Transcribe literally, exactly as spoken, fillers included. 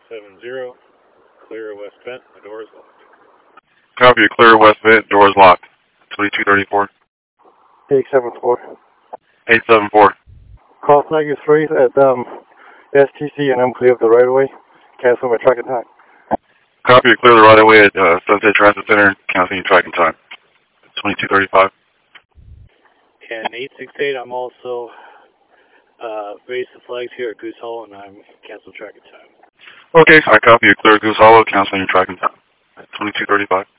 seven zero, clear west vent, the door is locked. Copy, clear west vent, doors locked. twenty-two thirty-four. eight seven four. eight seven four. Call Tiger three at um, S T C and I'm clear of the right of way. Cancel my tracking time. Copy, clear the right of way at uh, Sunset Transit Center, canceling your tracking time. twenty-two thirty-five. And eight six eight, I'm also uh, raised the flags here at Goose Hollow and I'm cancel tracking time. Okay, I copy, clear Goose Hollow, canceling your tracking time. twenty-two thirty-five.